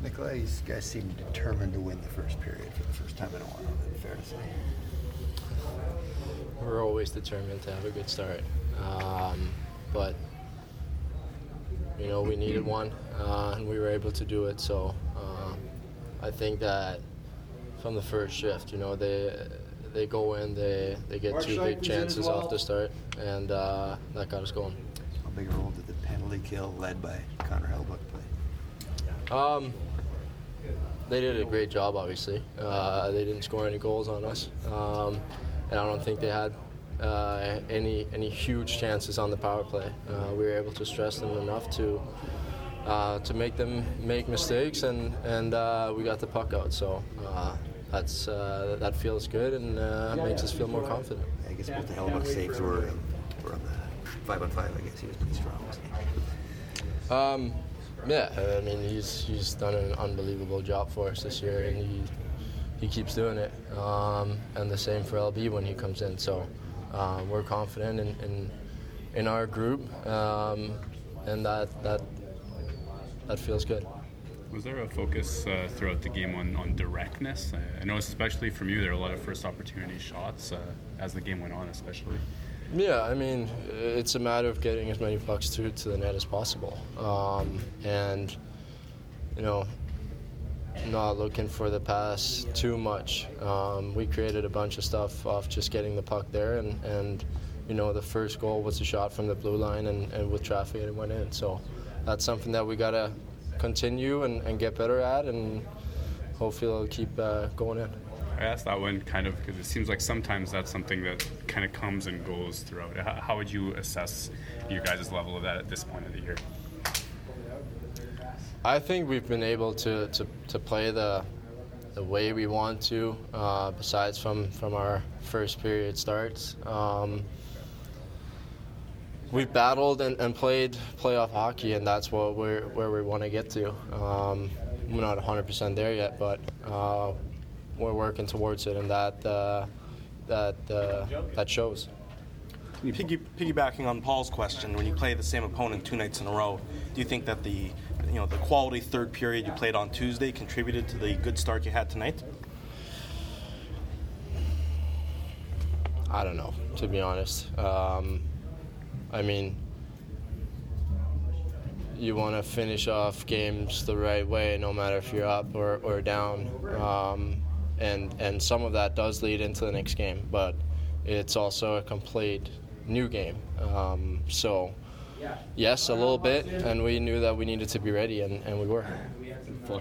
Nikolai, these guys seem determined to win the first period for the first time in a while. Is it fair to say? We're always determined to have a good start. But, we needed one, and we were able to do it. So I think that from the first shift, they go in, they get two big chances off the start, and that got us going. How big a role did the penalty kill led by Connor Hellebuyck play? They did a great job, obviously. They didn't score any goals on us, and I don't think they had any huge chances on the power play. We were able to stress them enough to make them make mistakes, and we got the puck out. So that feels good and makes us feel more confident. I guess both the Hellebuyck saves were on the 5-on-5. I guess he was pretty strong, wasn't he? Yeah, I mean, he's done an unbelievable job for us this year, and he keeps doing it. And the same for LB when he comes in. So we're confident in our group, and that feels good. Was there a focus throughout the game on directness? I know especially from you, there were a lot of first opportunity shots as the game went on, especially. Yeah, I mean, it's a matter of getting as many pucks through to the net as possible. And, not looking for the pass too much. We created a bunch of stuff off just getting the puck there, and the first goal was a shot from the blue line, and with traffic it went in. So that's something that we got to continue and get better at, and hopefully it'll keep going in. I asked that one kind of because it seems like sometimes that's something that kind of comes and goes throughout. How would you assess your guys' level of that at this point of the year? I think we've been able to play the way we want to, besides from our first period starts. We've battled and played playoff hockey, and that's where we want to get to. We're not 100% there yet, but we're working towards it, and that shows. Piggybacking on Paul's question, when you play the same opponent 2 nights in a row, do you think that the quality third period you played on Tuesday contributed to the good start you had tonight? I don't know, to be honest. I mean, you want to finish off games the right way, no matter if you're up or down. And some of that does lead into the next game, but it's also a complete new game. So, yes, a little bit, and we knew that we needed to be ready, and we were.